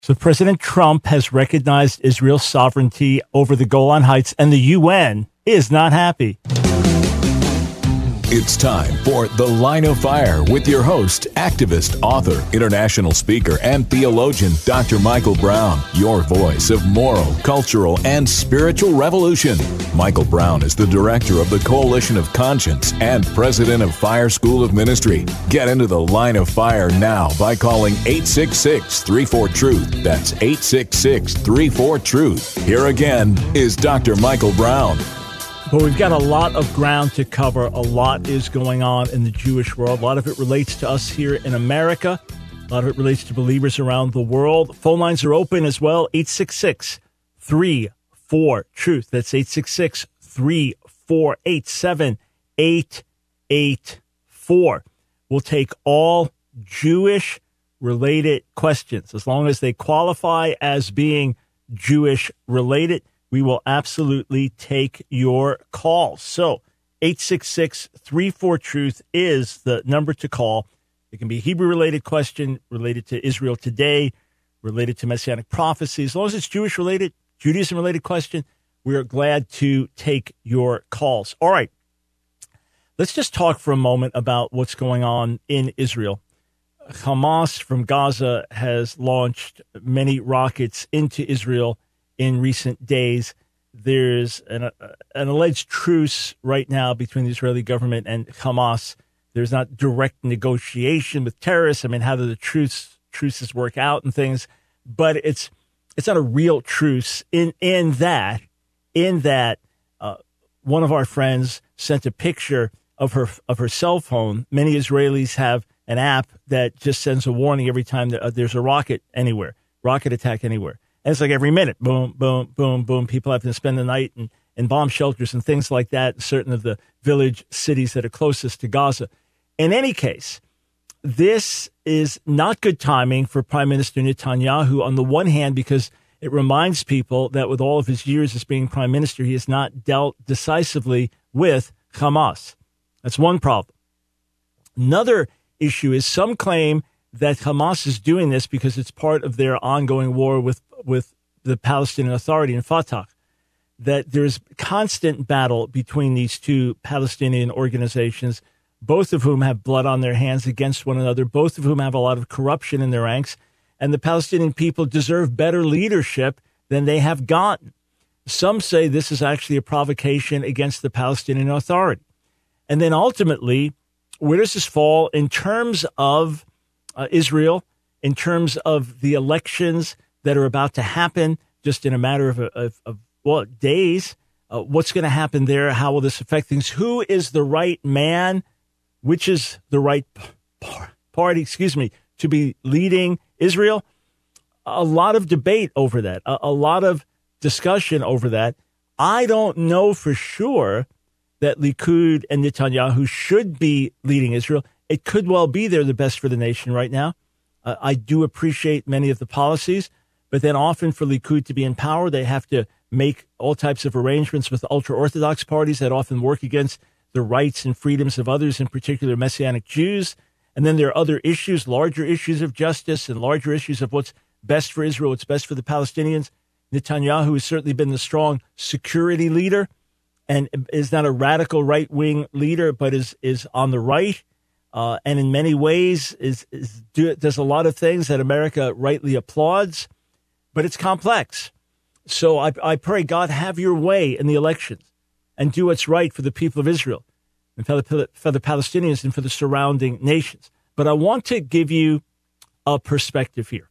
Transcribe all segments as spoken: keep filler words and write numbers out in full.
So President Trump has recognized Israel's sovereignty over the Golan Heights, and the U N is not happy. It's time for The Line of Fire with your host, activist, author, international speaker, and theologian, Doctor Michael Brown, your voice of moral, cultural, and spiritual revolution. Michael Brown is the director of the Coalition of Conscience and president of Fire School of Ministry. Get into The Line of Fire now by calling eight six six, three four, truth. That's eight six six, three four, truth. Here again is Doctor Michael Brown. But we've got a lot of ground to cover. A lot is going on in the Jewish world. A lot of it relates to us here in America. A lot of it relates to believers around the world. Phone lines are open as well. eight six six, three four, truth. That's eight six six, three four eight, seven eight eight four. We'll take all Jewish-related questions. As long as they qualify as being Jewish-related, we will absolutely take your calls. So eight six six, three four, truth is the number to call. It can be a Hebrew-related question related to Israel today, related to Messianic prophecy. As long as it's Jewish-related, Judaism-related question, we are glad to take your calls. All right. Let's just talk for a moment about what's going on in Israel. Hamas from Gaza has launched many rockets into Israel in recent days. There's an, uh, an alleged truce right now between the Israeli government and Hamas. There's not direct negotiation with terrorists. I mean, how do the truce, truces work out and things? But it's it's not a real truce in, in that, in that uh, one of our friends sent a picture of her of her cell phone. Many Israelis have an app that just sends a warning every time that, there's a rocket anywhere, rocket attack anywhere. And it's like every minute, boom, boom, boom, boom. People have to spend the night in, in bomb shelters and things like that in certain of the village cities that are closest to Gaza. In any case, this is not good timing for Prime Minister Netanyahu, on the one hand, because it reminds people that with all of his years as being prime minister, he has not dealt decisively with Hamas. That's one problem. Another issue is some claim that Hamas is doing this because it's part of their ongoing war with with the Palestinian Authority and Fatah, that there's constant battle between these two Palestinian organizations, both of whom have blood on their hands against one another, both of whom have a lot of corruption in their ranks, and the Palestinian people deserve better leadership than they have gotten. Some say this is actually a provocation against the Palestinian Authority. And then ultimately, where does this fall in terms of uh, Israel, in terms of the elections that are about to happen just in a matter of, of, of well, days? Uh, what's going to happen there? How will this affect things? Who is the right man? Which is the right p- party, excuse me, to be leading Israel? A lot of debate over that, a, a lot of discussion over that. I don't know for sure that Likud and Netanyahu should be leading Israel. It could well be they're the best for the nation right now. Uh, I do appreciate many of the policies, but then often for Likud to be in power, they have to make all types of arrangements with ultra-Orthodox parties that often work against the rights and freedoms of others, in particular Messianic Jews. And then there are other issues, larger issues of justice and larger issues of what's best for Israel, what's best for the Palestinians. Netanyahu has certainly been the strong security leader and is not a radical right-wing leader, but is is on the right. Uh, and in many ways is, is do, does a lot of things that America rightly applauds, but it's complex. So I, I pray, God, have your way in the elections and do what's right for the people of Israel and for the, for the Palestinians and for the surrounding nations. But I want to give you a perspective here.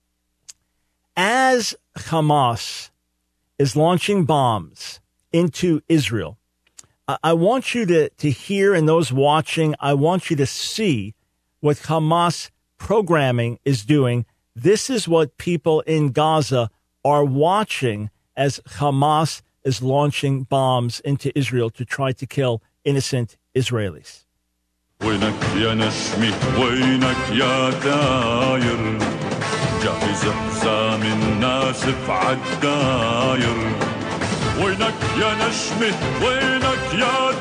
As Hamas is launching bombs into Israel, I want you to, to hear, and those watching, I want you to see what Hamas programming is doing. This is what people in Gaza are watching as Hamas is launching bombs into Israel to try to kill innocent Israelis. وينك يا نسمي وينك يا داير جهز حزام الناسف عالداير وينك يا نشمي وينك يا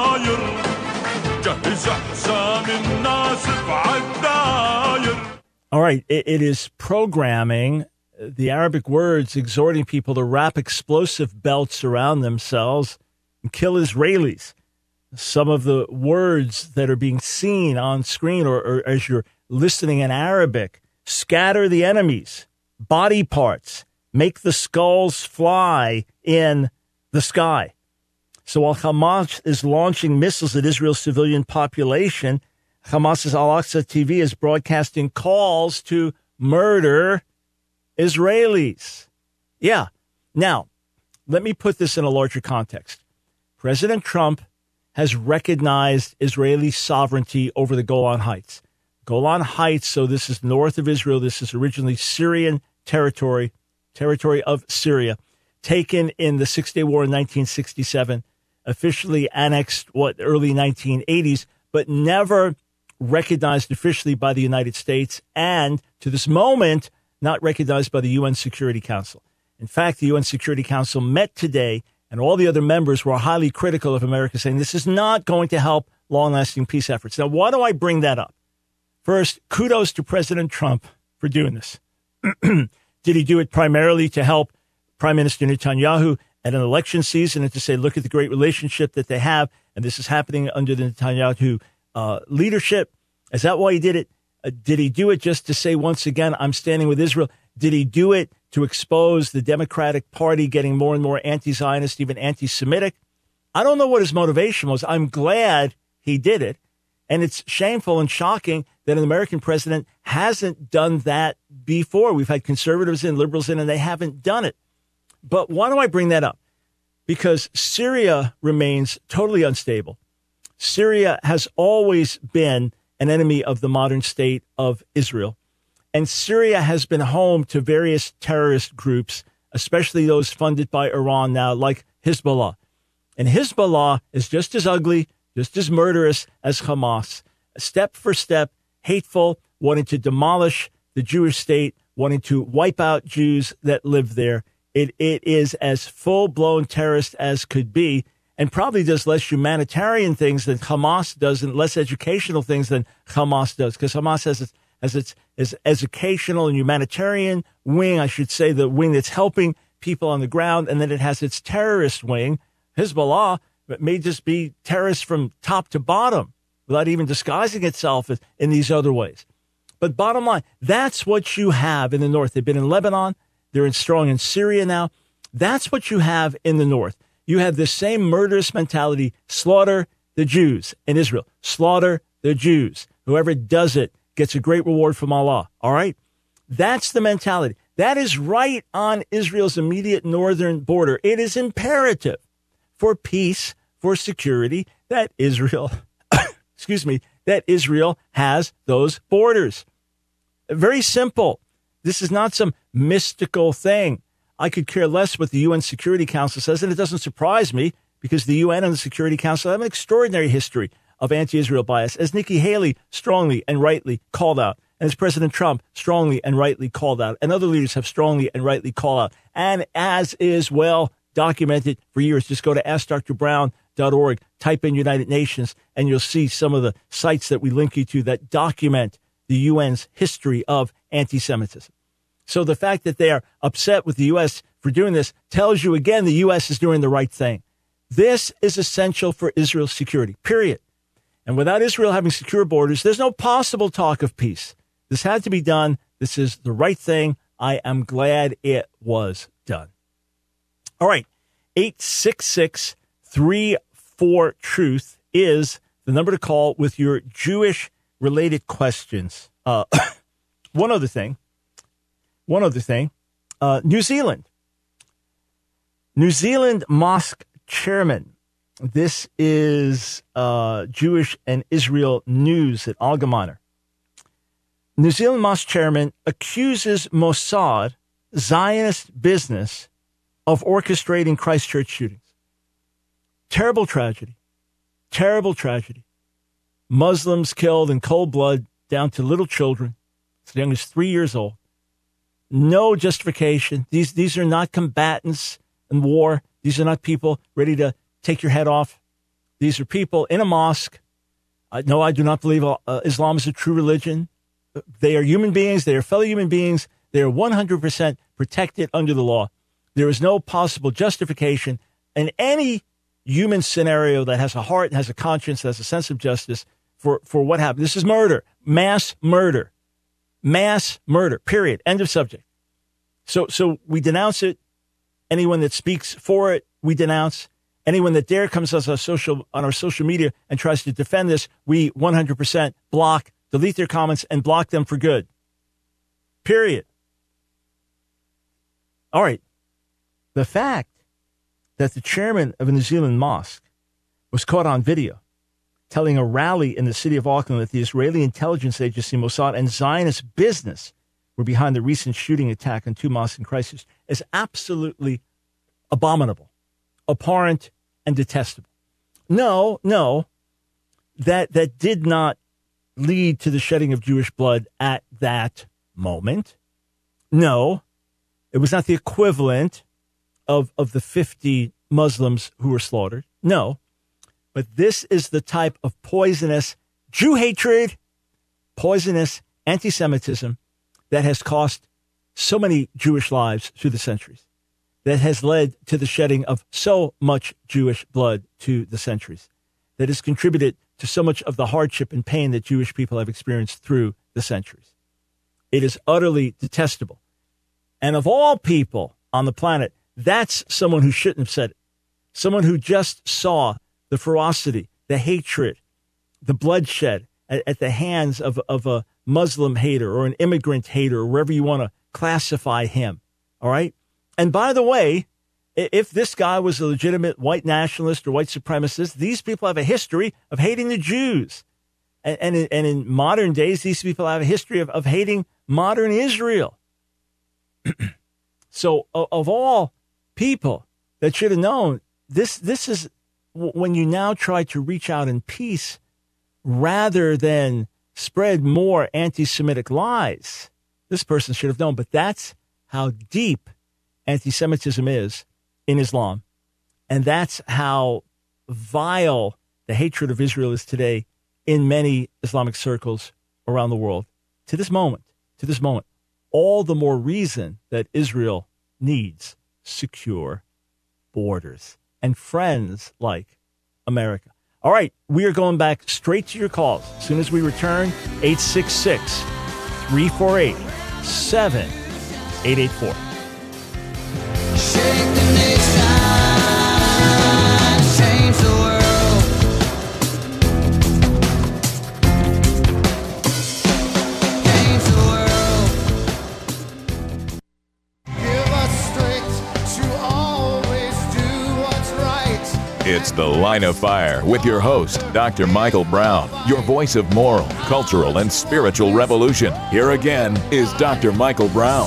داير جهز حزام الناسف عالداير. All right. It, it is programming the Arabic words exhorting people to wrap explosive belts around themselves and kill Israelis. Some of the words that are being seen on screen or, or as you're listening in Arabic: scatter the enemies, body parts, make the skulls fly in the sky. So while Hamas is launching missiles at Israel's civilian population, Hamas's Al-Aqsa T V is broadcasting calls to murder Israelis. Yeah. Now, let me put this in a larger context. President Trump has recognized Israeli sovereignty over the Golan Heights. Golan Heights, so this is north of Israel. This is originally Syrian territory, territory of Syria, taken in the Six-Day War in nineteen sixty-seven, officially annexed, what, early nineteen eighties, but never recognized officially by the United States, and to this moment, not recognized by the U N Security Council. In fact, the U N Security Council met today, and all the other members were highly critical of America, saying this is not going to help long-lasting peace efforts. Now, why do I bring that up? First, kudos to President Trump for doing this. Did he do it primarily to help Prime Minister Netanyahu at an election season and to say, look at the great relationship that they have, and this is happening under the Netanyahu uh, leadership? Is that why he did it? Uh, did he do it just to say, once again, I'm standing with Israel? Did he do it to expose the Democratic Party getting more and more anti-Zionist, even anti-Semitic? I don't know what his motivation was. I'm glad he did it. And it's shameful and shocking that an American president hasn't done that before. We've had conservatives and liberals in, and they haven't done it. But why do I bring that up? Because Syria remains totally unstable. Syria has always been an enemy of the modern state of Israel. And Syria has been home to various terrorist groups, especially those funded by Iran now, like Hezbollah. And Hezbollah is just as ugly, just as murderous as Hamas, step for step, hateful, wanting to demolish the Jewish state, wanting to wipe out Jews that live there. It It is as full-blown terrorist as could be, and probably does less humanitarian things than Hamas does and less educational things than Hamas does, because Hamas has its, has its, its educational and humanitarian wing, I should say, the wing that's helping people on the ground, and then it has its terrorist wing. Hezbollah may just be terrorists from top to bottom without even disguising itself in these other ways. But bottom line, that's what you have in the north. They've been in Lebanon. They're in strong in Syria now. That's what you have in the north. You have this same murderous mentality: slaughter the Jews in Israel, slaughter the Jews. Whoever does it gets a great reward from Allah. All right? That's the mentality. That is right on Israel's immediate northern border. It is imperative for peace, for security, that Israel, excuse me, that Israel has those borders. Very simple. This is not some mystical thing. I could care less what the U N Security Council says, and it doesn't surprise me because the U N and the Security Council have an extraordinary history of anti-Israel bias, as Nikki Haley strongly and rightly called out, and as President Trump strongly and rightly called out, and other leaders have strongly and rightly called out, and as is well documented for years. Just go to ask dr brown dot org, type in United Nations, and you'll see some of the sites that we link you to that document the U N's history of anti-Semitism. So the fact that they are upset with the U S for doing this tells you, again, the U S is doing the right thing. This is essential for Israel's security, period. And without Israel having secure borders, there's no possible talk of peace. This had to be done. This is the right thing. I am glad it was done. All right. eight six six, three four, truth is the number to call with your Jewish-related questions. Uh, one other thing. One other thing. Uh, New Zealand. New Zealand mosque chairman. This is uh, Jewish and Israel news at Allgemeiner. New Zealand mosque chairman accuses Mossad, Zionist business, of orchestrating Christchurch shootings. Terrible tragedy. Terrible tragedy. Muslims killed in cold blood, down to little children, as young as three years old. No justification. These these are not combatants in war. These are not people ready to take your head off. These are people in a mosque. I, no, I do not believe uh, Islam is a true religion. They are human beings. They are fellow human beings. They are one hundred percent protected under the law. There is no possible justification in any human scenario that has a heart, has a conscience, has a sense of justice for, for what happened. This is murder, mass murder, mass murder, period. End of subject. So, so we denounce it. Anyone that speaks for it, we denounce. Anyone that dare comes on our social, on our social media and tries to defend this, we one hundred percent block, delete their comments, and block them for good. Period. All right. The fact that the chairman of a New Zealand mosque was caught on video telling a rally in the city of Auckland that the Israeli intelligence agency Mossad and Zionist business were behind the recent shooting attack on two mosques in Christchurch is absolutely abominable, abhorrent, and detestable. No, no, that that did not lead to the shedding of Jewish blood at that moment. No, it was not the equivalent of, of the fifty Muslims who were slaughtered. No, but this is the type of poisonous Jew hatred, poisonous anti-Semitism that has cost so many Jewish lives through the centuries, that has led to the shedding of so much Jewish blood to the centuries, that has contributed to so much of the hardship and pain that Jewish people have experienced through the centuries. It is utterly detestable. And of all people on the planet, that's someone who shouldn't have said it. Someone who just saw the ferocity, the hatred, the bloodshed at, at the hands of, of a Muslim hater or an immigrant hater, or wherever you want to classify him. All right? And by the way, if this guy was a legitimate white nationalist or white supremacist, these people have a history of hating the Jews. And, and, in, and in modern days, these people have a history of, of hating modern Israel. So of, of all people that should have known, this, this is when you now try to reach out in peace rather than spread more anti-Semitic lies. This person should have known, but that's how deep anti-Semitism is in Islam. And that's how vile the hatred of Israel is today in many Islamic circles around the world. To this moment, to this moment, all the more reason that Israel needs secure borders and friends like America. All right, we are going back straight to your calls. As soon as we return, eight six six, three four eight, seven eight eight four. Shake the nation, change the world. Change the world. Give us strength to always do what's right. It's The Line of Fire with your host, Doctor Michael Brown, your voice of moral, cultural, and spiritual revolution. Here again is Doctor Michael Brown.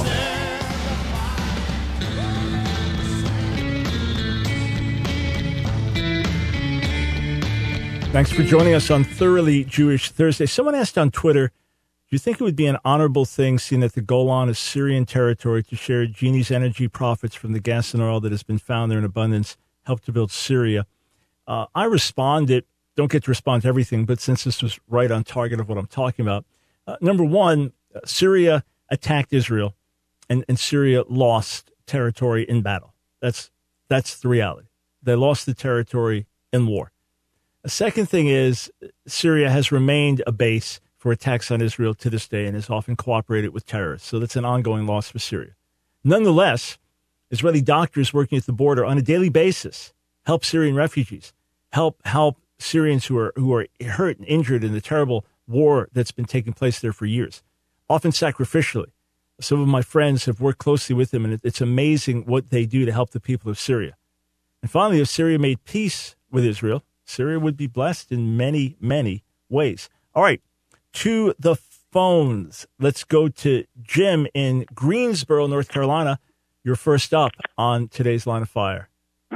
Thanks for joining us on Thoroughly Jewish Thursday. Someone asked on Twitter, do you think it would be an honorable thing, seeing that the Golan is Syrian territory, to share Genie's energy profits from the gas and oil that has been found there in abundance, help to build Syria? Uh, I responded, don't get to respond to everything, but since this was right on target of what I'm talking about. Uh, number one, uh, Syria attacked Israel, and, and Syria lost territory in battle. That's, that's the reality. They lost the territory in war. The second thing is Syria has remained a base for attacks on Israel to this day and has often cooperated with terrorists. So that's an ongoing loss for Syria. Nonetheless, Israeli doctors working at the border on a daily basis help Syrian refugees, help help Syrians who are who are hurt and injured in the terrible war that's been taking place there for years, often sacrificially. Some of my friends have worked closely with them, and it's amazing what they do to help the people of Syria. And finally, if Syria made peace with Israel, Syria would be blessed in many, many ways. All right, to the phones. Let's go to Jim in Greensboro, North Carolina. You're first up on today's Line of Fire.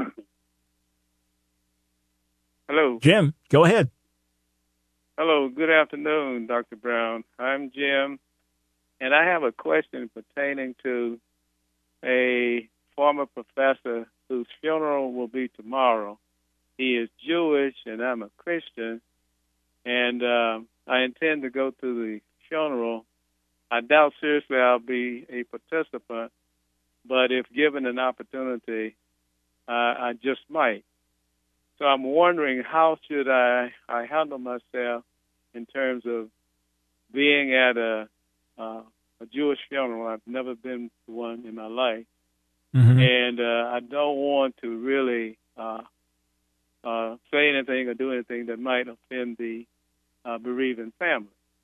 Hello. Jim, go ahead. Hello. Good afternoon, Doctor Brown. I'm Jim, and I have a question pertaining to a former professor whose funeral will be tomorrow. He is Jewish, and I'm a Christian, and uh, I intend to go to the funeral I doubt seriously I'll be a participant, but if given an opportunity, uh, I just might. So I'm wondering, how should I, I handle myself in terms of being at a uh, a Jewish funeral. I've never been to one in my life, Mm-hmm. and uh, I don't want to really uh, uh, say anything or do anything that might offend the uh, bereaving family.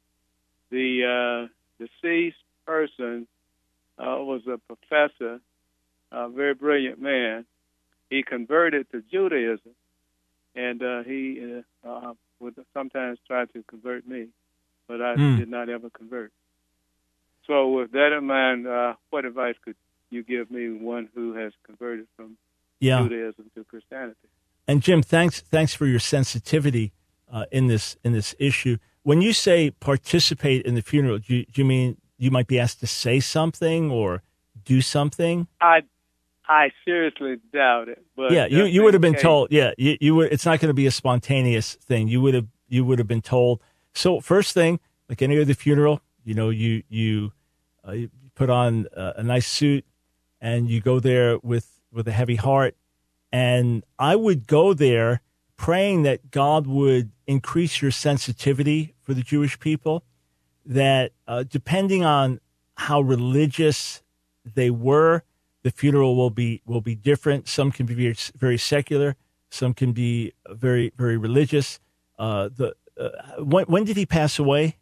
The uh, deceased person uh, was a professor, a very brilliant man. He converted to Judaism, and uh, he uh, uh, would sometimes try to convert me, but I Mm. did not ever convert. So with that in mind, uh, what advice could you give me, one who has converted from Yeah. Judaism to Christianity? And Jim, thanks thanks for your sensitivity uh, in this in this issue. When you say participate in the funeral, do you, do you mean you might be asked to say something or do something? I I seriously doubt it. But yeah, you, just you in would have been case- told. Yeah, you, you would. It's not going to be a spontaneous thing. You would have you would have been told. So first thing, like any other funeral, you know, you you, uh, you put on a, a nice suit and you go there with with a heavy heart. And I would go there praying that God would increase your sensitivity for the Jewish people, that uh, depending on how religious they were, the funeral will be will be different. Some can be very, very secular. Some can be very, very religious. Uh, the uh, when, when did he pass away?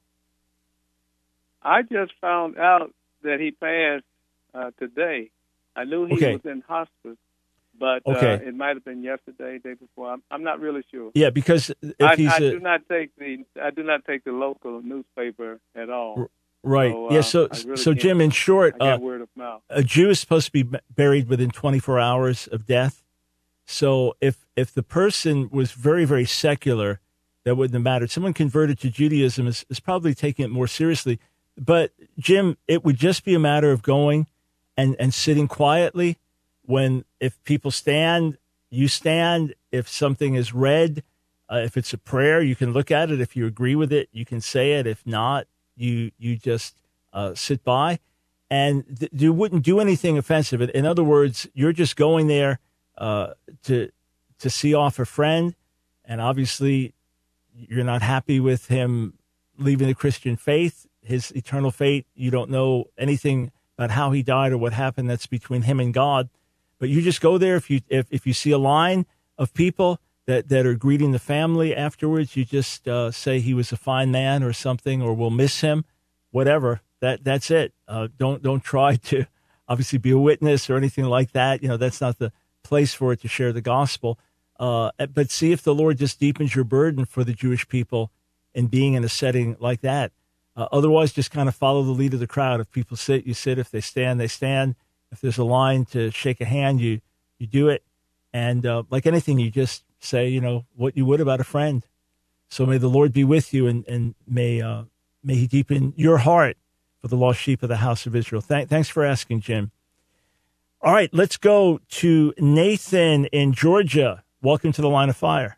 I just found out that he passed uh, today. I knew he Okay. was in hospice, but Okay. uh, it might have been yesterday, day before. I'm, I'm not really sure. Yeah, because if I, he's I a, do not take the I do not take the local newspaper at all. right, So, yeah. uh, So, I really so can't- Jim, in short, I got uh, word of mouth. a Jew is supposed to be b- buried within twenty-four hours of death. So if if the person was very, very secular, that wouldn't have mattered. Someone converted to Judaism is, is probably taking it more seriously. But, Jim, it would just be a matter of going and, and sitting quietly. When if people stand, you stand. If something is read, uh, if it's a prayer, you can look at it. If you agree with it, you can say it. If not, you you just uh, sit by. And th- you wouldn't do anything offensive. In- In other words, you're just going there uh, to to see off a friend, and obviously you're not happy with him leaving the Christian faith, his eternal fate. You don't know anything about how he died or what happened. That's between him and God. But you just go there. If you if, if you see a line of people that, that are greeting the family afterwards, you just uh, say he was a fine man or something, or we'll miss him, whatever. That that's it. Uh, don't don't try to obviously be a witness or anything like that. You know, that's not the place for it to share the gospel. Uh, but see if the Lord just deepens your burden for the Jewish people in being in a setting like that. Uh, otherwise, just kind of follow the lead of the crowd. If people sit, you sit. If they stand, they stand. If there's a line to shake a hand, you you do it. And uh, like anything, you just say, you know, what you would about a friend. So may the Lord be with you, and, and may uh, may he deepen your heart for the lost sheep of the house of Israel. Th- thanks for asking, Jim. All right, let's go to Nathan in Georgia. Welcome to the Line of Fire.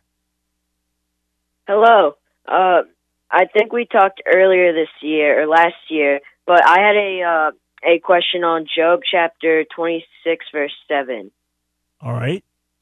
Hello. Uh, I think we talked earlier this year or last year, but I had a uh, a question on Job chapter twenty-six, verse seven. All right.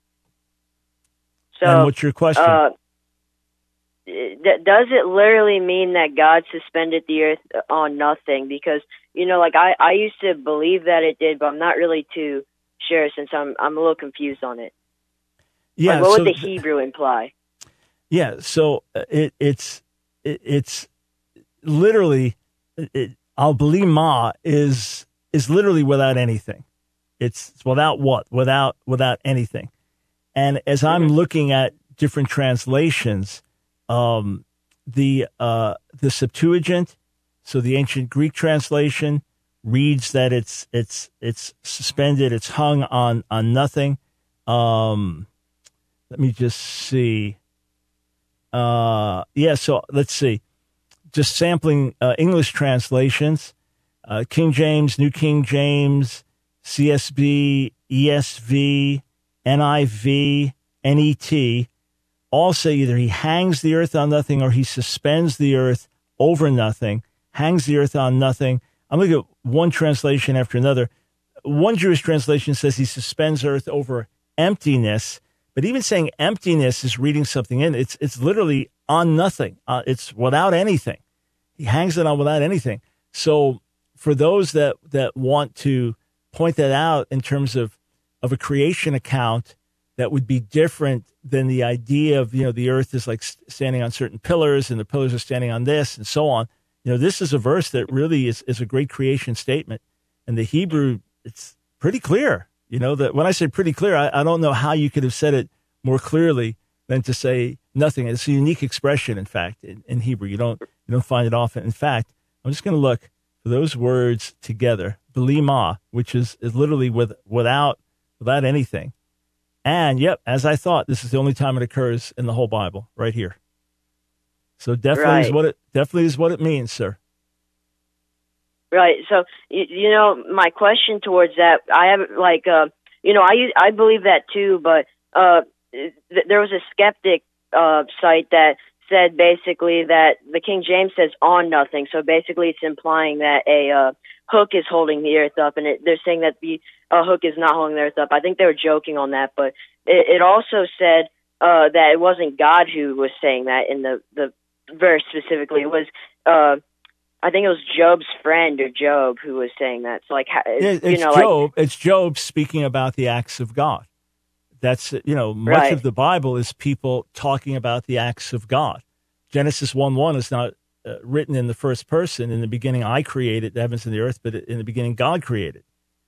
So, and what's your question? Uh, d- does it literally mean that God suspended the earth on nothing? Because, you know, like I, I used to believe that it did, but I'm not really too sure since I'm I'm a little confused on it. yeah. Like, what so would the th- Hebrew imply? Yeah, so uh, it, it's it, it's literally it, al ma is is literally without anything. It's, it's without what? Without without anything. And as I'm looking at different translations, um, the uh, the Septuagint, so the ancient Greek translation, reads that it's it's it's suspended, it's hung on on nothing. Um, let me just see. Uh, yeah, so let's see. Just sampling uh, English translations, uh, King James, New King James, C S B, E S V, N I V, N E T, all say either he hangs the earth on nothing or he suspends the earth over nothing, hangs the earth on nothing. I'm looking at one translation after another. One Jewish translation says he suspends earth over emptiness, but even saying emptiness is reading something in. It's it's literally on nothing. Uh, it's without anything. He hangs it on without anything. So for those that, that want to point that out in terms of, of a creation account that would be different than the idea of, you know, the earth is like standing on certain pillars and the pillars are standing on this and so on. You know, this is a verse that really is, is a great creation statement. And the Hebrew, it's pretty clear. You know, that when I say pretty clear, I, I don't know how you could have said it more clearly than to say nothing. It's a unique expression, in fact, in, in Hebrew. You don't you don't find it often. In fact, I'm just going to look for those words together, belima, which is, is literally with without without anything. And, yep, as I thought, this is the only time it occurs in the whole Bible, right here. So definitely right. is what it definitely is what it means, sir. Right. So, you, you know, my question towards that, I have, like, uh, you know, I, I believe that too, but uh, th- there was a skeptic uh, site that said basically that the King James says on nothing. So basically it's implying that a uh, hook is holding the earth up, and it, they're saying that the uh, hook is not holding the earth up. I think they were joking on that, but it, it also said uh, that it wasn't God who was saying that in the, the verse specifically. It was, uh, I think it was Job's friend or Job who was saying that. So like, It, you it's know, Job. like, It's Job speaking about the acts of God. That's, you know, much Right. of the Bible is people talking about the acts of God. Genesis one one is not uh, written in the first person. In the beginning, I created the heavens and the earth, but in the beginning, God created.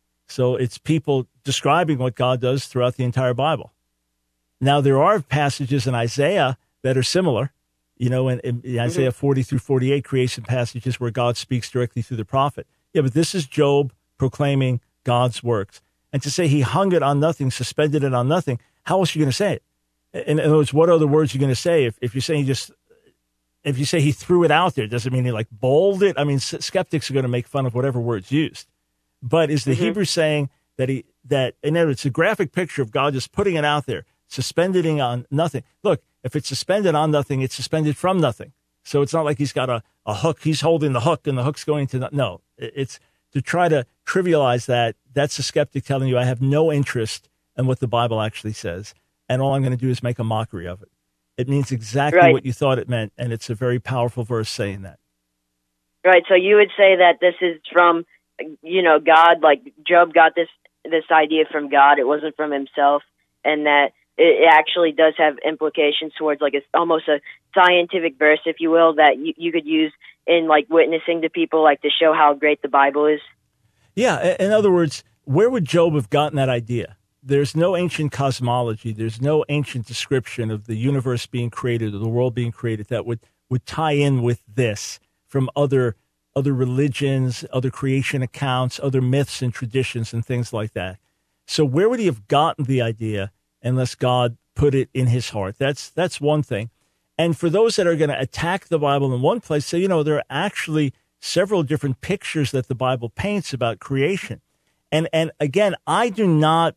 So it's people describing what God does throughout the entire Bible. Now, there are passages in Isaiah that are similar. You know, in, in Mm-hmm. Isaiah forty through forty-eight, creation passages where God speaks directly through the prophet. Yeah, but this is Job proclaiming God's works. And to say he hung it on nothing, suspended it on nothing, how else are you going to say it? In, in other words, what other words are you going to say? If, if you're saying he just, if you say he threw it out there, does it mean he like bowled it? I mean, s- skeptics are going to make fun of whatever words used. But is the Mm-hmm. Hebrew saying that he, that, in other words, it's a graphic picture of God just putting it out there, suspended it on nothing. Look, if it's suspended on nothing, it's suspended from nothing. So it's not like he's got a, a hook, he's holding the hook and the hook's going to, no, no it's to try to trivialize that. That's a skeptic telling you I have no interest in what the Bible actually says. And all I'm going to do is make a mockery of it. It means exactly Right. what you thought it meant. And it's a very powerful verse saying that. Right. So you would say that this is from, you know, God, like Job got this, this idea from God. It wasn't from himself, and that it actually does have implications towards like a, almost a scientific verse, if you will, that you, you could use in like witnessing to people, like to show how great the Bible is. Yeah. In other words, where would Job have gotten that idea? There's no ancient cosmology. There's no ancient description of the universe being created or the world being created that would, would tie in with this from other other religions, other creation accounts, other myths and traditions and things like that. So where would he have gotten the idea unless God put it in his heart? That's that's one thing. And for those that are going to attack the Bible in one place, say, you know, there are actually several different pictures that the Bible paints about creation. And and again, I do not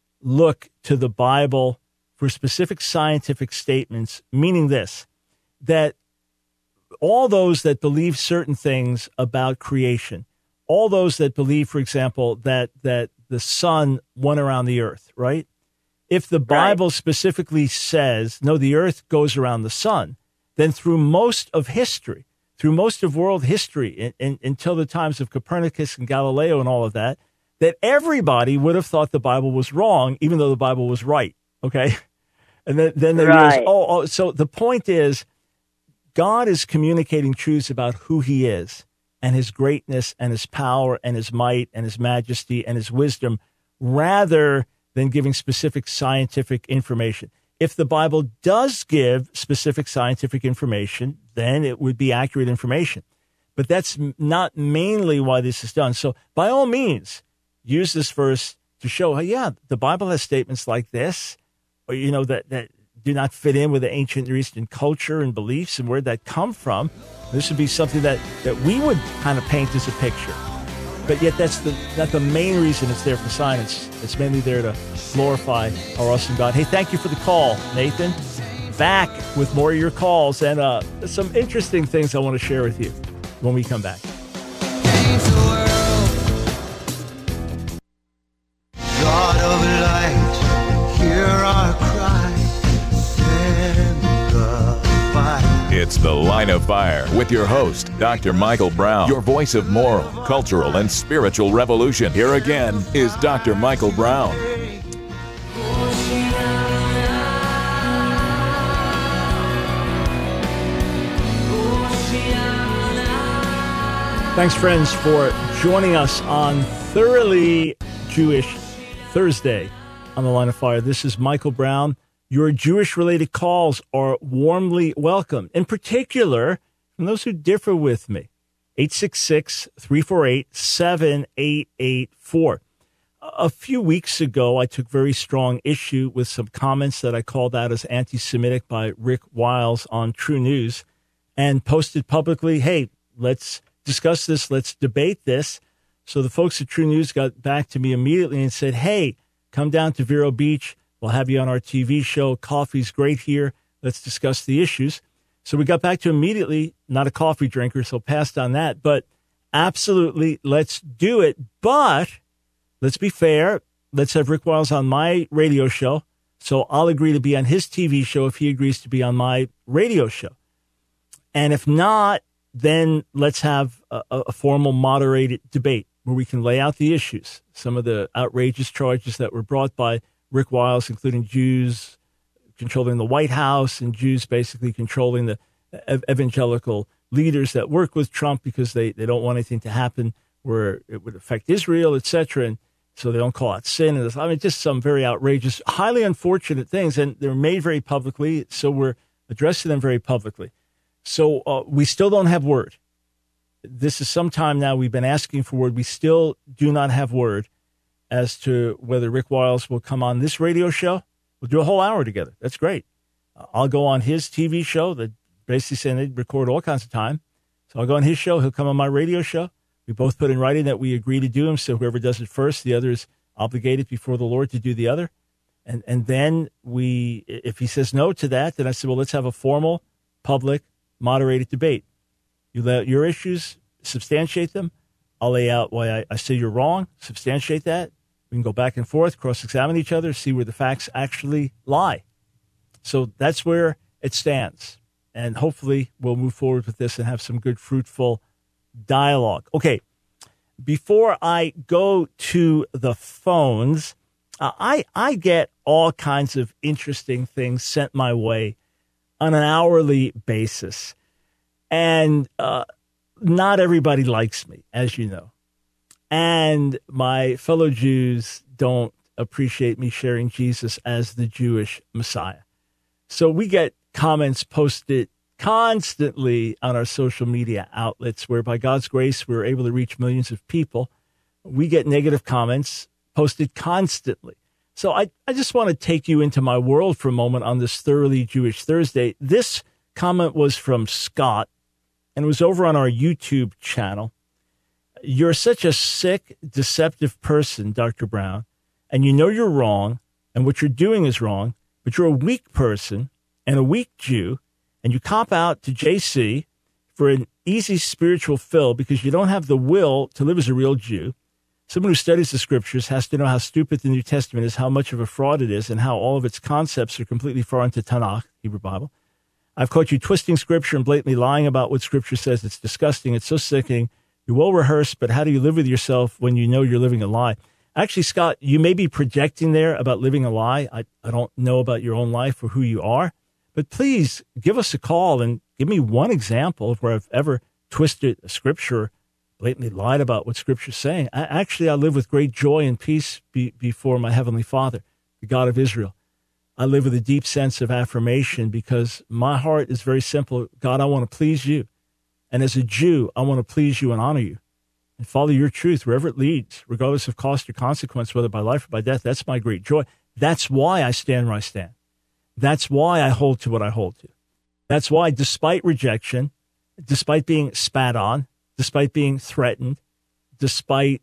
look to the Bible for specific scientific statements, meaning this, that all those that believe certain things about creation, all those that believe, for example, that that the sun went around the earth, right? If the Bible Right. specifically says, no, the earth goes around the sun, then through most of history, through most of world history, in, in, until the times of Copernicus and Galileo and all of that, that everybody would have thought the Bible was wrong, even though the Bible was right, okay? And then, then they realize, Right. oh, oh, so the point is, God is communicating truths about who he is and his greatness and his power and his might and his majesty and his wisdom, rather than giving specific scientific information. If the Bible does give specific scientific information, then it would be accurate information. But that's m- not mainly why this is done. So by all means, use this verse to show, hey, yeah, the Bible has statements like this, or, you know, that, that do not fit in with the ancient Near Eastern culture and beliefs and where that come from. This would be something that, that we would kind of paint as a picture. But yet that's the not the main reason it's there for science. It's mainly there to glorify our awesome God. Hey, thank you for the call, Nathan. Back with more of your calls and uh, some interesting things I want to share with you when we come back. Came to work. It's The Line of Fire with your host, Doctor Michael Brown, your voice of moral, cultural, and spiritual revolution. Here again is Doctor Michael Brown. Thanks, friends, for joining us on Thoroughly Jewish Thursday on The Line of Fire. This is Michael Brown. Your Jewish-related calls are warmly welcome, in particular from those who differ with me. eight six six, three four eight, seven eight eight four. A few weeks ago, I took very strong issue with some comments that I called out as anti-Semitic by Rick Wiles on True News and posted publicly, hey, let's discuss this, let's debate this. So the folks at True News got back to me immediately and said, hey, come down to Vero Beach. We'll have you on our T V show. Coffee's great here. Let's discuss the issues. So we got back to immediately, not a coffee drinker, so passed on that. But absolutely, let's do it. But let's be fair. Let's have Rick Wiles on my radio show. So I'll agree to be on his T V show if he agrees to be on my radio show. And if not, then let's have a, a formal moderated debate where we can lay out the issues, some of the outrageous charges that were brought by Rick Wiles, including Jews controlling the White House and Jews basically controlling the ev- evangelical leaders that work with Trump because they, they don't want anything to happen where it would affect Israel, et cetera. And so they don't call out sin. And I mean, just some very outrageous, highly unfortunate things. And they're made very publicly, so we're addressing them very publicly. So uh, we still don't have word. This is some time now we've been asking for word. We still do not have word as to whether Rick Wiles will come on this radio show. We'll do a whole hour together. That's great. Uh, I'll go on his T V show that basically saying they record all kinds of time. So I'll go on his show. He'll come on my radio show. We both put in writing that we agree to do them. So whoever does it first, the other is obligated before the Lord to do the other. And, and then we, if he says no to that, then I said, well, let's have a formal, public, moderated debate. You lay out your issues, substantiate them. I'll lay out why I, I say you're wrong, substantiate that. We can go back and forth, cross-examine each other, see where the facts actually lie. So that's where it stands. And hopefully we'll move forward with this and have some good, fruitful dialogue. Okay, before I go to the phones, uh, I, I get all kinds of interesting things sent my way on an hourly basis. And uh, not everybody likes me, as you know. And my fellow Jews don't appreciate me sharing Jesus as the Jewish Messiah. So we get comments posted constantly on our social media outlets where by God's grace we're able to reach millions of people. We get negative comments posted constantly. So I, I just want to take you into my world for a moment on this Thoroughly Jewish Thursday. This comment was from Scott, and it was over on our YouTube channel. You're such a sick, deceptive person, Doctor Brown, and you know you're wrong, and what you're doing is wrong, but you're a weak person and a weak Jew, and you cop out to J C for an easy spiritual fill because you don't have the will to live as a real Jew. Someone who studies the scriptures has to know how stupid the New Testament is, how much of a fraud it is, and how all of its concepts are completely foreign to Tanakh, Hebrew Bible. I've caught you twisting scripture and blatantly lying about what scripture says. It's disgusting. It's so sickening. You're well rehearsed, but how do you live with yourself when you know you're living a lie? Actually, Scott, you may be projecting there about living a lie. I, I don't know about your own life or who you are, but please give us a call and give me one example of where I've ever twisted a scripture, blatantly lied about what scripture's saying. I, actually, I live with great joy and peace be, before my Heavenly Father, the God of Israel. I live with a deep sense of affirmation because my heart is very simple. God, I want to please you. And as a Jew, I want to please you and honor you and follow your truth wherever it leads, regardless of cost or consequence, whether by life or by death. That's my great joy. That's why I stand where I stand. That's why I hold to what I hold to. That's why, despite rejection, despite being spat on, despite being threatened, despite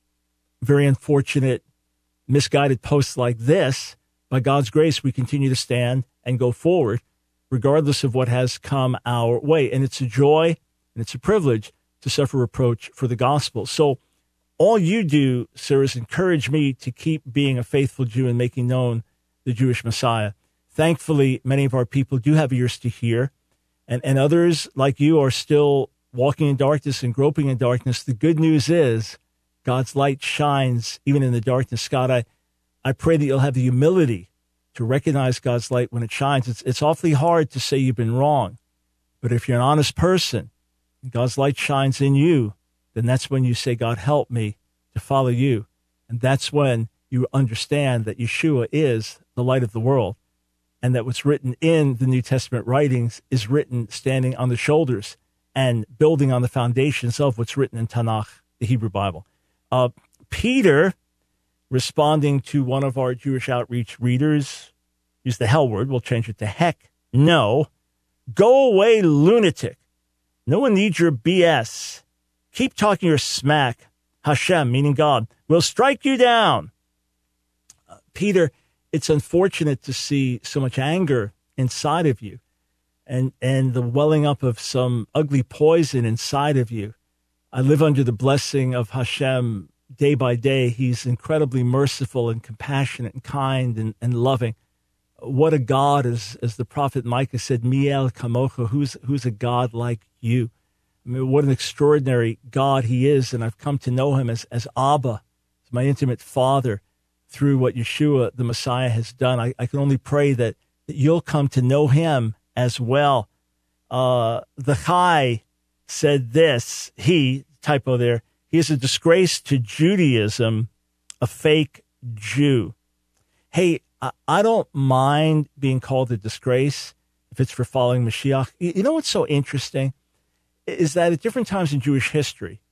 very unfortunate, misguided posts like this, by God's grace, we continue to stand and go forward, regardless of what has come our way. And it's a joy and it's a privilege to suffer reproach for the gospel. So all you do, sir, is encourage me to keep being a faithful Jew and making known the Jewish Messiah. Thankfully, many of our people do have ears to hear. and, and others like you are still walking in darkness and groping in darkness. The good news is God's light shines even in the darkness. Scott, I, I pray that you'll have the humility to recognize God's light when it shines. It's, it's awfully hard to say you've been wrong, but if you're an honest person, and God's light shines in you, then that's when you say, God, help me to follow you. And that's when you understand that Yeshua is the light of the world, and that what's written in the New Testament writings is written standing on the shoulders and building on the foundations of what's written in Tanakh, the Hebrew Bible. Uh, Peter, responding to one of our Jewish Outreach readers, use the hell word, we'll change it to heck no. Go away, lunatic. No one needs your B S. Keep talking your smack. Hashem, meaning God, will strike you down. Uh, Peter, it's unfortunate to see so much anger inside of you and, and the welling up of some ugly poison inside of you. I live under the blessing of Hashem day by day. He's incredibly merciful and compassionate and kind and, and loving. What a God, as, as the prophet Micah said, Miel Kamocha, who's, who's a God like you? I mean, what an extraordinary God he is, and I've come to know him as, as Abba, as my intimate father, through what Yeshua, the Messiah, has done. I, I can only pray that, that you'll come to know him as well. Uh, the Chai said this, he, typo there, he is a disgrace to Judaism, a fake Jew. Hey, I, I don't mind being called a disgrace if it's for following Mashiach. You, you know what's so interesting? Is that at different times in Jewish history,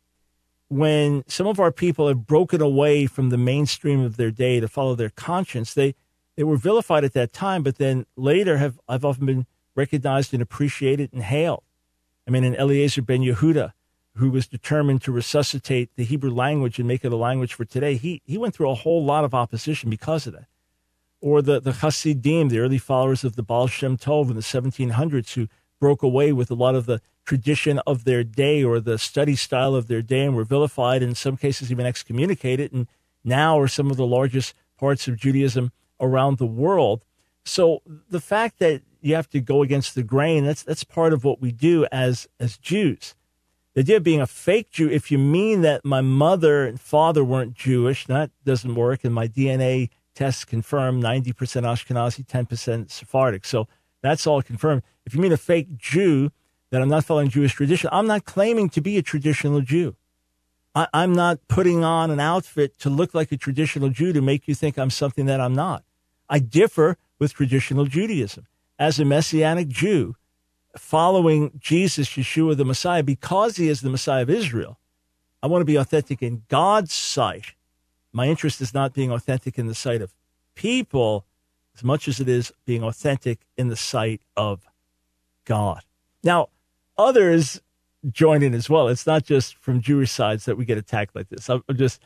when some of our people have broken away from the mainstream of their day to follow their conscience, they, they were vilified at that time, but then later have I've often been recognized and appreciated and hailed. I mean, in Eliezer ben Yehuda, who was determined to resuscitate the Hebrew language and make it a language for today, he he went through a whole lot of opposition because of that. Or the, the Hasidim, the early followers of the Baal Shem Tov in the seventeen hundreds, who broke away with a lot of the tradition of their day or the study style of their day and were vilified, in some cases even excommunicated, and now are some of the largest parts of Judaism around the world. So the fact that you have to go against the grain, that's that's part of what we do as as Jews. The idea of being a fake Jew, if you mean that my mother and father weren't Jewish, that doesn't work, and my D N A tests confirm ninety percent Ashkenazi, ten percent Sephardic. So that's all confirmed. If you mean a fake Jew, that I'm not following Jewish tradition, I'm not claiming to be a traditional Jew. I, I'm not putting on an outfit to look like a traditional Jew to make you think I'm something that I'm not. I differ with traditional Judaism. As a Messianic Jew, following Jesus, Yeshua, the Messiah, because he is the Messiah of Israel, I want to be authentic in God's sight. My interest is not being authentic in the sight of people as much as it is being authentic in the sight of God. Now, others join in as well. It's not just from Jewish sides that we get attacked like this. I'm just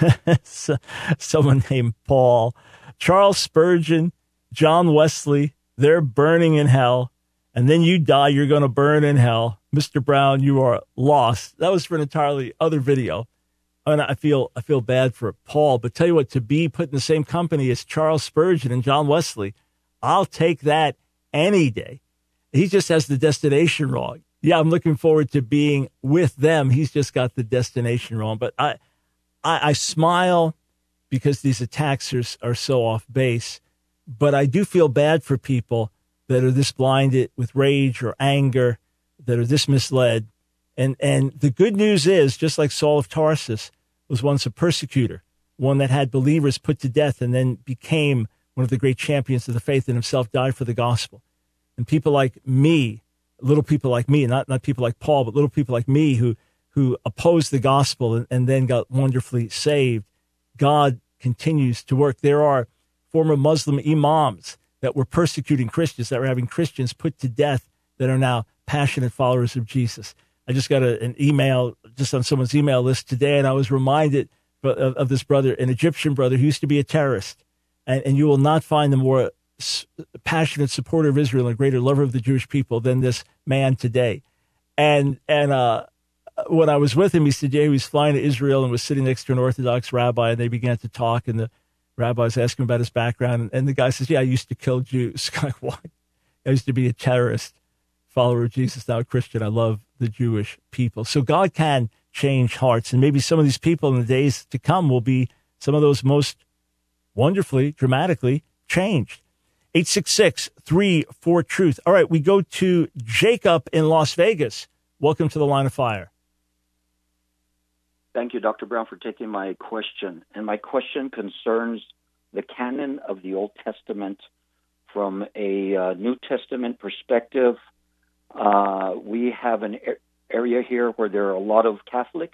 someone named Paul, Charles Spurgeon, John Wesley, they're burning in hell. And then you die, you're going to burn in hell. Mister Brown, you are lost. That was for an entirely other video. And I feel I feel bad for Paul. But tell you what, to be put in the same company as Charles Spurgeon and John Wesley, I'll take that any day. He just has the destination wrong. Yeah, I'm looking forward to being with them. He's just got the destination wrong. But I I, I smile because these attacks are, are so off base. But I do feel bad for people that are this blinded with rage or anger, that are this misled. And and the good news is, just like Saul of Tarsus was once a persecutor, one that had believers put to death and then became one of the great champions of the faith and himself died for the gospel. And people like me, little people like me, not, not people like Paul, but little people like me who, who opposed the gospel and, and then got wonderfully saved, God continues to work. There are former Muslim imams that were persecuting Christians, that were having Christians put to death, that are now passionate followers of Jesus. I just got a, an email just on someone's email list today, and I was reminded of, of this brother, an Egyptian brother who used to be a terrorist. And, and you will not find a more s- passionate supporter of Israel and a greater lover of the Jewish people than this man today. And and uh, when I was with him, he said, yeah, he was flying to Israel and was sitting next to an Orthodox rabbi, and they began to talk, and the rabbi was asking him about his background. And, and the guy says, yeah, I used to kill Jews. Like, what? I used to be a terrorist follower of Jesus, now a Christian. I love the Jewish people. So God can change hearts. And maybe some of these people in the days to come will be some of those most wonderfully, dramatically changed. eight six six, three four, truth. All right, we go to Jacob in Las Vegas. Welcome to the Line of Fire. Thank you, Doctor Brown, for taking my question. And my question concerns the canon of the Old Testament from a uh, New Testament perspective. Uh, we have an er- area here where there are a lot of Catholics,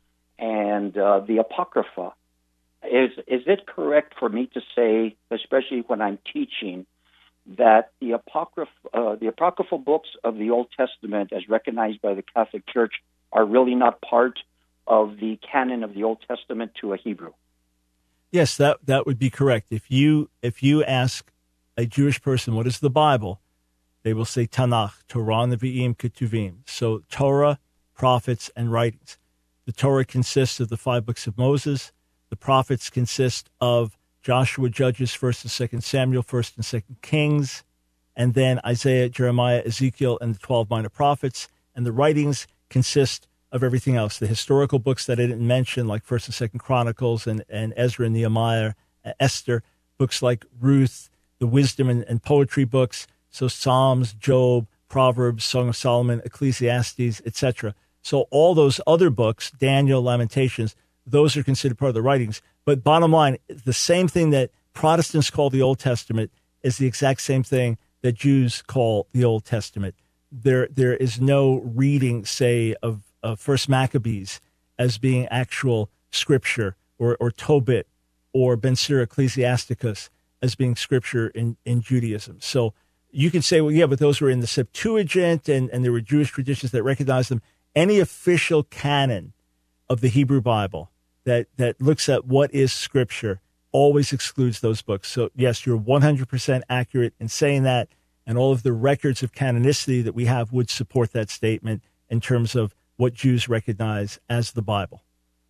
and uh, the Apocrypha. Is is it correct for me to say, especially when I'm teaching, that the Apocryph, uh, the apocryphal books of the Old Testament, as recognized by the Catholic Church, are really not part of the canon of the Old Testament to a Hebrew? Yes, that that would be correct. If you if you ask a Jewish person what is the Bible, they will say Tanakh, Torah, Nevi'im, Ketuvim. So Torah, prophets, and writings. The Torah consists of the five books of Moses. The prophets consist of Joshua, Judges, First and Second Samuel, First and Second Kings, and then Isaiah, Jeremiah, Ezekiel, and the twelve minor prophets. And the writings consist of everything else. The historical books that I didn't mention, like First and Second Chronicles and, and Ezra and Nehemiah, uh, Esther, books like Ruth, the wisdom and, and poetry books, so Psalms, Job, Proverbs, Song of Solomon, Ecclesiastes, et cetera. So all those other books, Daniel, Lamentations, those are considered part of the writings. But bottom line, the same thing that Protestants call the Old Testament is the exact same thing that Jews call the Old Testament. There, there is no reading, say, of, of First Maccabees as being actual scripture, or, or Tobit, or Ben Sira Ecclesiasticus as being scripture in, in Judaism. So you can say, well, yeah, but those were in the Septuagint, and, and there were Jewish traditions that recognized them. Any official canon of the Hebrew Bible that, that looks at what is scripture always excludes those books. So, yes, you're one hundred percent accurate in saying that, and all of the records of canonicity that we have would support that statement in terms of what Jews recognize as the Bible.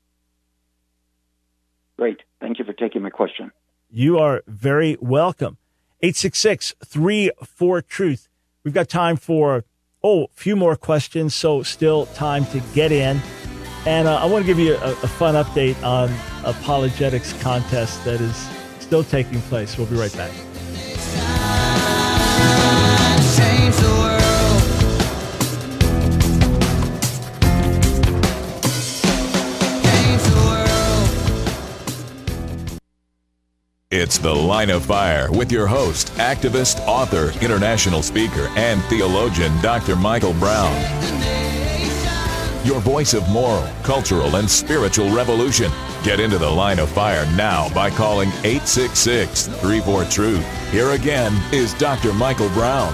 Great. Thank you for taking my question. You are very welcome. eight six six, three four, truth. We've got time for, oh, a few more questions, so still time to get in. And uh, I want to give you a, a fun update on apologetics contest that is still taking place. We'll be right back. Change the world. Change the world. It's The Line of Fire with your host, activist, author, international speaker, and theologian, Doctor Michael Brown. Your voice of moral, cultural, and spiritual revolution. Get into The Line of Fire now by calling eight six six, three four, truth. Here again is Doctor Michael Brown.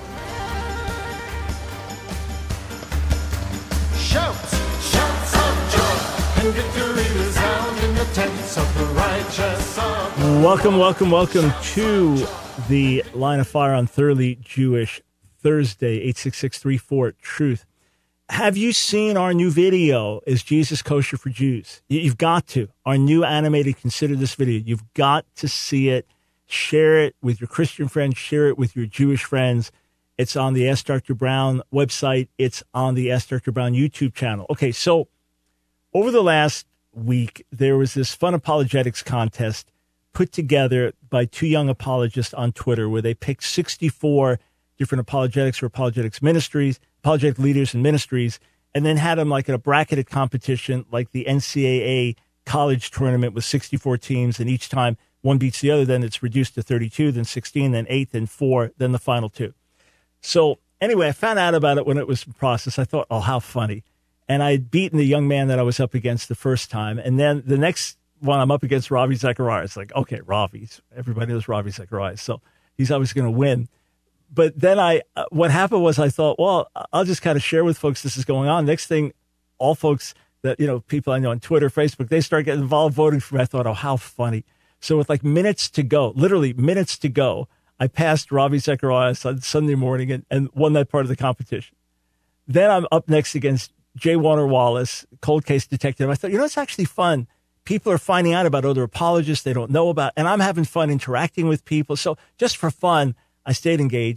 Shout, shouts of joy, and victory resound in the tents of the righteous. Welcome, welcome, welcome to the Line of Fire on Thoroughly Jewish Thursday, eight six six, three four, truth. Have you seen our new video, Is Jesus Kosher for Jews? You've got to. Our new animated Consider This video. You've got to see it. Share it with your Christian friends. Share it with your Jewish friends. It's on the Ask Doctor Brown website. It's on the Ask Doctor Brown YouTube channel. Okay, so over the last week, there was this fun apologetics contest put together by two young apologists on Twitter where they picked sixty-four different apologetics or apologetics ministries, apologetic leaders and ministries, and then had them like in a bracketed competition like the N C double A college tournament with sixty-four teams, and each time one beats the other, then it's reduced to thirty-two, then sixteen, then eight, then four, then the final two. So anyway, I found out about it when it was in process. I thought, oh, how funny. And I had beaten the young man that I was up against the first time. And then the next one, I'm up against Ravi Zacharias. It's like, okay, Ravi. Everybody knows Ravi Zacharias. So he's always going to win. But then I, uh, what happened was I thought, well, I'll just kind of share with folks this is going on. Next thing, all folks that, you know, people I know on Twitter, Facebook, they start getting involved voting for me. I thought, oh, how funny. So with like minutes to go, literally minutes to go, I passed Ravi Zacharias on Sunday morning and, and won that part of the competition. Then I'm up next against J. Warner Wallace, cold case detective. I thought, you know, it's actually fun. People are finding out about other apologists they don't know about, and I'm having fun interacting with people. So just for fun, I stayed engaged.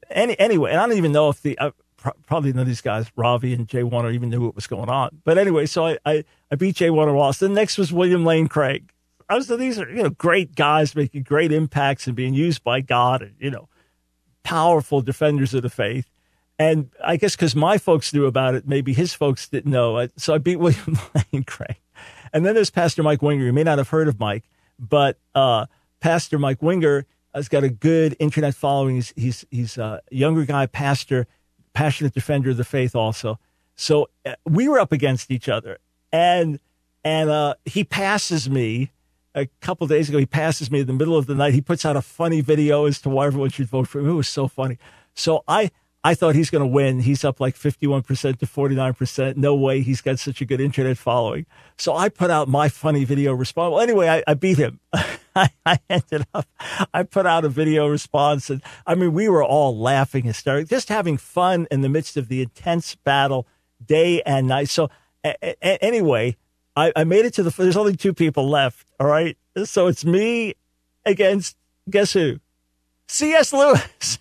any, anyway, and I don't even know if the, uh, pr- probably none of these guys, Ravi and Jay Warner, even knew what was going on. But anyway, so I, I, I beat Jay Warner Wallace. Then next was William Lane Craig. I was, these are, you know, great guys making great impacts and being used by God and, you know, powerful defenders of the faith. And I guess because my folks knew about it, maybe his folks didn't know. So I beat William Lane Craig. And then there's Pastor Mike Winger. You may not have heard of Mike, but uh, Pastor Mike Winger has got a good internet following. He's he's he's a younger guy, pastor, passionate defender of the faith also. So uh, we were up against each other. And and uh, he passes me a couple days ago. He passes me in the middle of the night. He puts out a funny video as to why everyone should vote for him. It was so funny. So I, I thought he's going to win. He's up like fifty-one percent to forty-nine percent. No way. He's got such a good internet following. So I put out my funny video response. Well, anyway, I, I beat him. I, I ended up, I put out a video response. And I mean, we were all laughing hysterically, just having fun in the midst of the intense battle day and night. So a, a, anyway, I, I made it to the, there's only two people left. All right. So it's me against, guess who? C S. Lewis.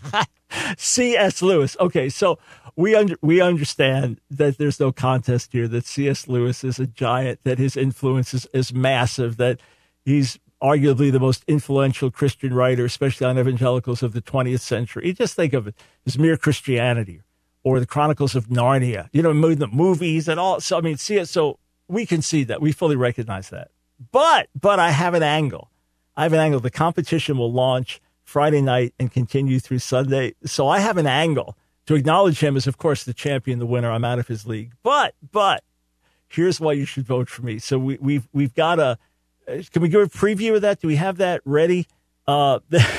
C S. Lewis. Okay. So we under, we understand that there's no contest here, that C S. Lewis is a giant, that his influence is, is massive, that he's arguably the most influential Christian writer, especially on evangelicals of the twentieth century. You just think of it as Mere Christianity or the Chronicles of Narnia, you know, the movies and all. So, I mean, see it. So we can see that. We fully recognize that. But, but I have an angle. I have an angle. The competition will launch Friday night and continue through Sunday. So I have an angle to acknowledge him as, of course, the champion, the winner. I'm out of his league. But, but here's why you should vote for me. So we, we've, we've got a, can we give a preview of that? Do we have that ready? Uh,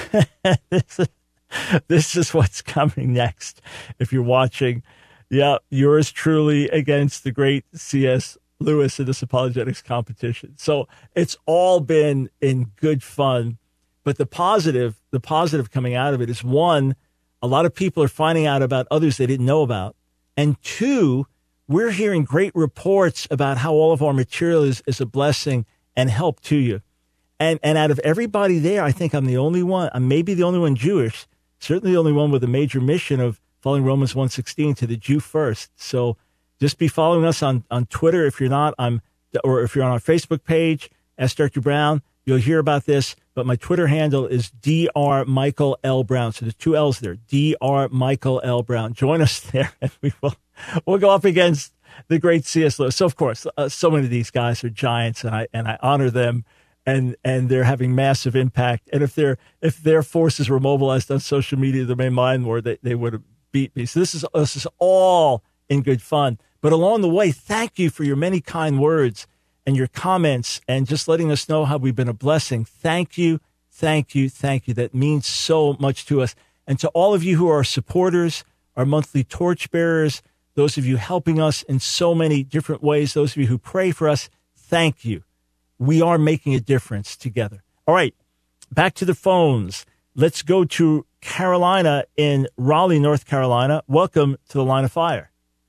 this, is, this is what's coming next. If you're watching, yeah, yours truly against the great C S. Lewis in this apologetics competition. So it's all been in good fun. But the positive, the positive coming out of it is, one, a lot of people are finding out about others they didn't know about. And two, we're hearing great reports about how all of our material is, is a blessing and help to you. And and out of everybody there, I think I'm the only one, I may be the only one Jewish, certainly the only one with a major mission of following Romans one sixteen, to the Jew first. So just be following us on, on Twitter. If you're not, I'm, or if you're on our Facebook page, Ask Doctor Brown, you'll hear about this. But my Twitter handle is D R Michael L. Brown. So there's two L's there, D R Michael L. Brown. Join us there, and we will we'll go up against the great C S. Lewis. So, of course, uh, so many of these guys are giants, and I and I honor them, and and they're having massive impact. And if their if their forces were mobilized on social media the way mine were, they, they would have beat me. So this is this is all in good fun. But along the way, thank you for your many kind words and your comments and just letting us know how we've been a blessing. Thank you, thank you, thank you. That means so much to us. And to all of you who are supporters, our monthly torchbearers, those of you helping us in so many different ways, those of you who pray for us, thank you. We are making a difference together. All right, back to the phones. Let's go to Carolina in Raleigh, North Carolina. Welcome to the Line of Fire.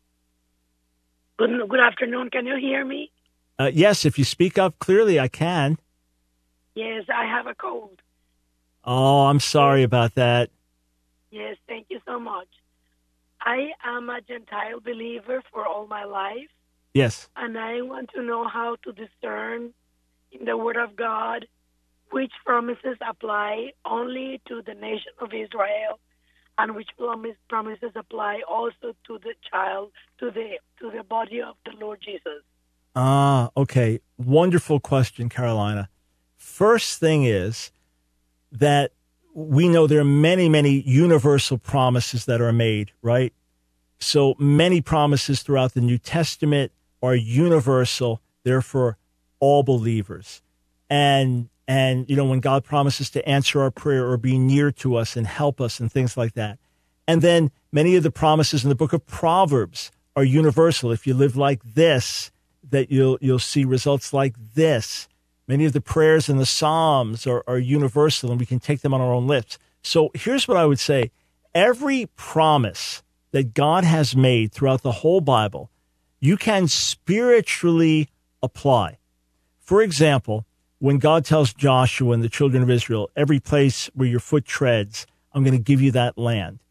Good, good afternoon. Can you hear me? Uh, yes, if you speak up clearly, I can. Yes, I have a cold. Oh, I'm sorry about that. Yes, thank you so much. I am a Gentile believer for all my life. Yes. And I want to know how to discern in the Word of God which promises apply only to the nation of Israel and which promise, promises apply also to the child, to the to the body of the Lord Jesus. Ah, okay. Wonderful question, Carolina. First thing is that we know there are many, many universal promises that are made, right? So many promises throughout the New Testament are universal. They're for all believers. And, and, you know, when God promises to answer our prayer or be near to us and help us and things like that. And then many of the promises in the book of Proverbs are universal. If you live like this, that you'll, you'll see results like this. Many of the prayers in the Psalms are, are universal, and we can take them on our own lips. So here's what I would say. Every promise that God has made throughout the whole Bible, you can spiritually apply. For example, when God tells Joshua and the children of Israel, every place where your foot treads, I'm going to give you that land.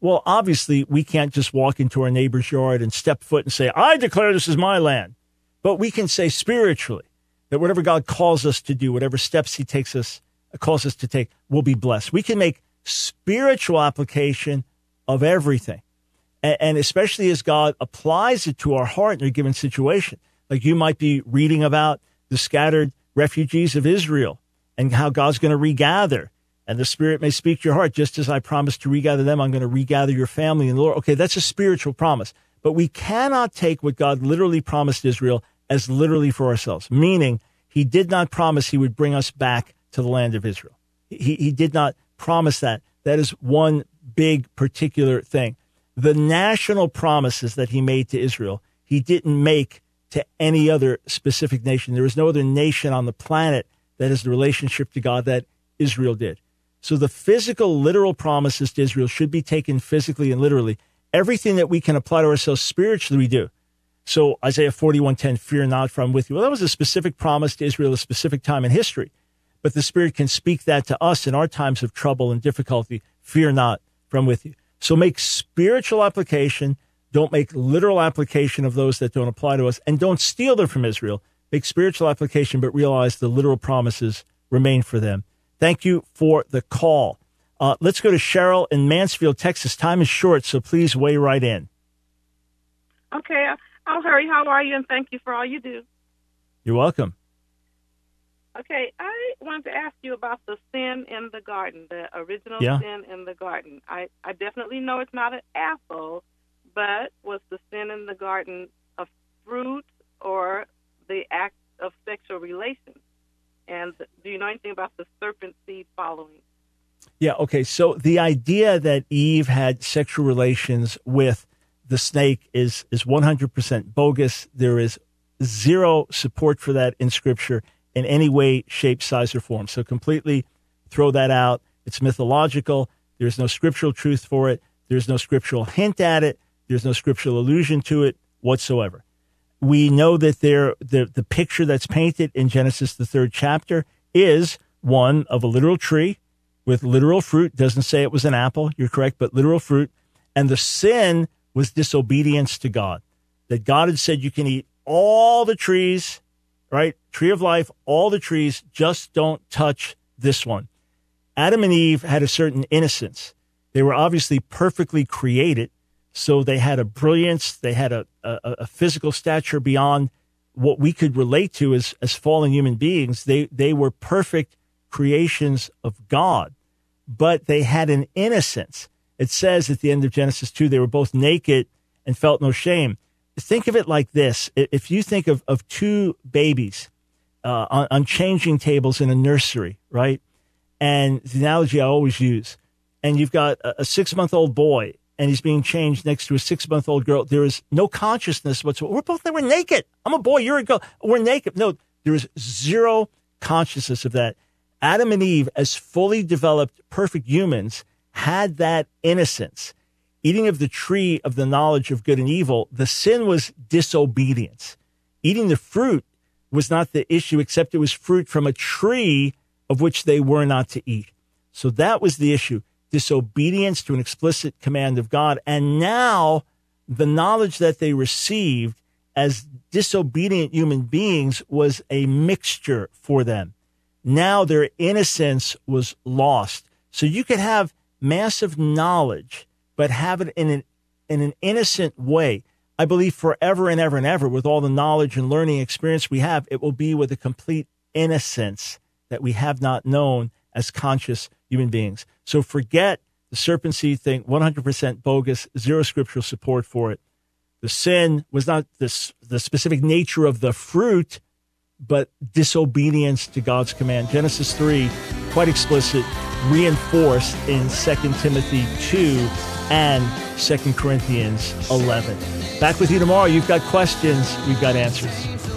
Well, obviously, we can't just walk into our neighbor's yard and step foot and say, I declare this is my land. But we can say spiritually that whatever God calls us to do, whatever steps he takes us, calls us to take, will be blessed. We can make spiritual application of everything. And, and especially as God applies it to our heart in a given situation. Like you might be reading about the scattered refugees of Israel and how God's going to regather. And the Spirit may speak to your heart, just as I promised to regather them, I'm going to regather your family in the Lord. Okay, that's a spiritual promise. But we cannot take what God literally promised Israel as literally for ourselves, meaning he did not promise he would bring us back to the land of Israel. He, he did not promise that. That is one big particular thing. The national promises that he made to Israel, he didn't make to any other specific nation. There is no other nation on the planet that has the relationship to God that Israel did. So the physical, literal promises to Israel should be taken physically and literally. Everything that we can apply to ourselves spiritually, we do. So Isaiah forty-one ten, fear not, for I'm with you. Well, that was a specific promise to Israel, a specific time in history. But the Spirit can speak that to us in our times of trouble and difficulty. Fear not, for I'm with you. So make spiritual application. Don't make literal application of those that don't apply to us. And don't steal them from Israel. Make spiritual application, but realize the literal promises remain for them. Thank you for the call. Uh, let's go to Cheryl in Mansfield, Texas. Time is short, so please weigh right in. Okay, I'll hurry. How are you? And thank you for all you do. You're welcome. Okay, I wanted to ask you about the sin in the garden, the original yeah. sin in the garden. I, I definitely know it's not an apple, but was the sin in the garden a fruit or the act of sexual relations? And do you know anything about the serpent seed following? Yeah, okay. So the idea that Eve had sexual relations with the snake is, is one hundred percent bogus. There is zero support for that in Scripture in any way, shape, size, or form. So completely throw that out. It's mythological. There's no scriptural truth for it. There's no scriptural hint at it. There's no scriptural allusion to it whatsoever. We know that there, the, the picture that's painted in Genesis, the third chapter, is one of a literal tree with literal fruit. Doesn't say it was an apple. You're correct, but literal fruit. And the sin was disobedience to God. That God had said you can eat all the trees, right? Tree of life, all the trees, just don't touch this one. Adam and Eve had a certain innocence. They were obviously perfectly created. So they had a brilliance, they had a, a, a physical stature beyond what we could relate to as, as fallen human beings. They, they were perfect creations of God, but they had an innocence. It says at the end of Genesis two, they were both naked and felt no shame. Think of it like this. If you think of, of two babies uh, on, on changing tables in a nursery, right? And the analogy I always use, and you've got a, a six-month-old boy, and he's being changed next to a six-month-old girl. There is no consciousness whatsoever. We're both, we're naked. I'm a boy, you're a girl. We're naked. No, there is zero consciousness of that. Adam and Eve, as fully developed, perfect humans, had that innocence. Eating of the tree of the knowledge of good and evil, the sin was disobedience. Eating the fruit was not the issue, except it was fruit from a tree of which they were not to eat. So that was the issue. Disobedience to an explicit command of God. And now the knowledge that they received as disobedient human beings was a mixture for them. Now their innocence was lost. So you could have massive knowledge, but have it in an, in an innocent way. I believe forever and ever and ever, with all the knowledge and learning experience we have, it will be with a complete innocence that we have not known as conscious human beings. So forget the serpent seed thing, one hundred percent bogus, zero scriptural support for it. The sin was not this, the specific nature of the fruit, but disobedience to God's command. Genesis three, quite explicit, reinforced in Second Timothy two and Second Corinthians eleven. Back with you tomorrow. You've got questions, we've got answers.